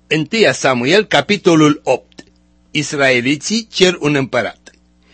1 Samuel, capitolul 8. Israeliții cer un împărat.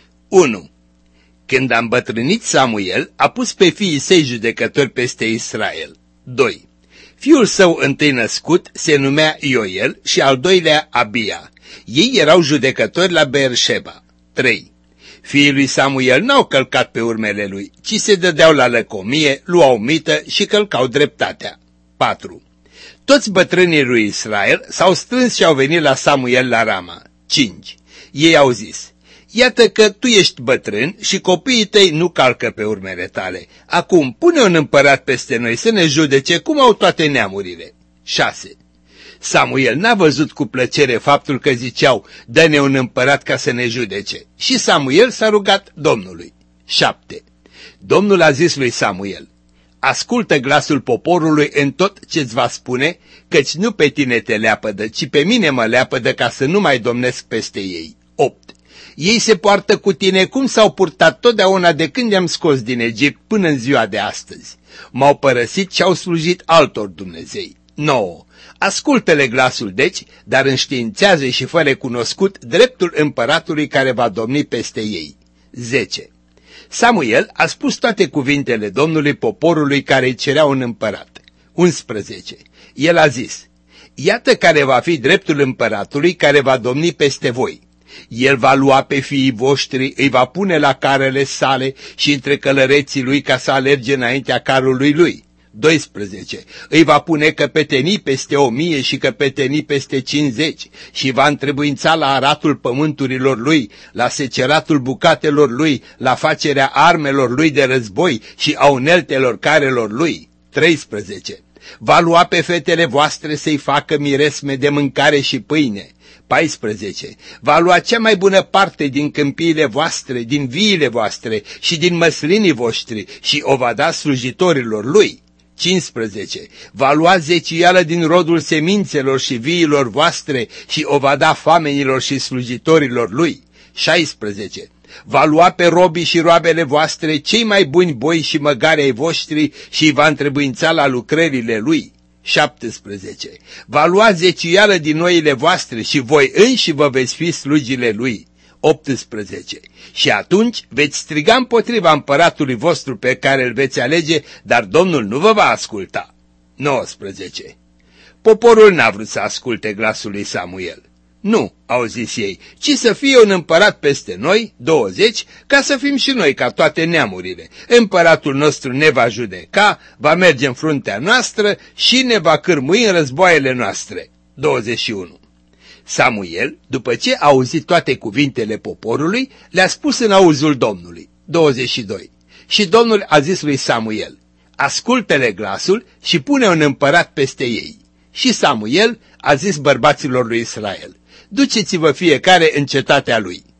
1. Când a îmbătrânit Samuel, a pus pe fiii săi judecători peste Israel. 2. Fiul său întâi născut se numea Ioel și al doilea Abia. Ei erau judecători la Beersheba. 3. Fiii lui Samuel n-au călcat pe urmele lui, ci se dădeau la lăcomie, luau mită și călcau dreptatea. 4. Toți bătrânii lui Israel s-au strâns și au venit la Samuel la Rama. 5. Ei au zis: iată că tu ești bătrân și copiii tăi nu calcă pe urmele tale. Acum pune un împărat peste noi să ne judece cum au toate neamurile. 6. Samuel n-a văzut cu plăcere faptul că ziceau: dă-ne un împărat ca să ne judece. Și Samuel s-a rugat Domnului. 7. Domnul a zis lui Samuel: ascultă glasul poporului în tot ce-ți va spune, căci nu pe tine te leapădă, ci pe mine mă leapădă ca să nu mai domnesc peste ei. 8. Ei se poartă cu tine cum s-au purtat totdeauna de când i-am scos din Egipt până în ziua de astăzi. M-au părăsit și au slujit altor dumnezei. 9. Ascultă-le glasul deci, dar înștiințează și fă recunoscut dreptul împăratului care va domni peste ei. 10. Samuel a spus toate cuvintele Domnului poporului care îi cerea un împărat. 11. El a zis: iată care va fi dreptul împăratului care va domni peste voi. El va lua pe fiii voștri, îi va pune la carele sale și între călăreții lui ca să alerge înaintea carului lui. 12. Îi va pune căpetenii peste 1000 și căpetenii peste 50 și va întrebuința la aratul pământurilor lui, la seceratul bucatelor lui, la facerea armelor lui de război și a uneltelor carelor lui. 13. Va lua pe fetele voastre să-i facă miresme de mâncare și pâine. 14. Va lua cea mai bună parte din câmpiile voastre, din viile voastre și din măslinii voștri și o va da slujitorilor lui. 15. Va lua zeciuială din rodul semințelor și viilor voastre și o va da famenilor și slujitorilor lui. 16. Va lua pe robii și roabele voastre cei mai buni boi și măgari ai voștri și îi va întrebuința la lucrările lui. 17. Va lua zeciuială din oile voastre și voi înși vă veți fi slugile lui. 18. Și atunci veți striga împotriva împăratului vostru pe care îl veți alege, dar Domnul nu vă va asculta. 19. Poporul n-a vrut să asculte glasul lui Samuel. Nu, au zis ei, ci să fie un împărat peste noi, 20, ca să fim și noi ca toate neamurile. Împăratul nostru ne va judeca, va merge în fruntea noastră și ne va cârmui în războaiele noastre. 21. Samuel, după ce a auzit toate cuvintele poporului, le-a spus în auzul Domnului. 22. Și Domnul a zis lui Samuel: ascultă-le glasul și pune un împărat peste ei. Și Samuel a zis bărbaților lui Israel: duceți-vă fiecare în cetatea lui.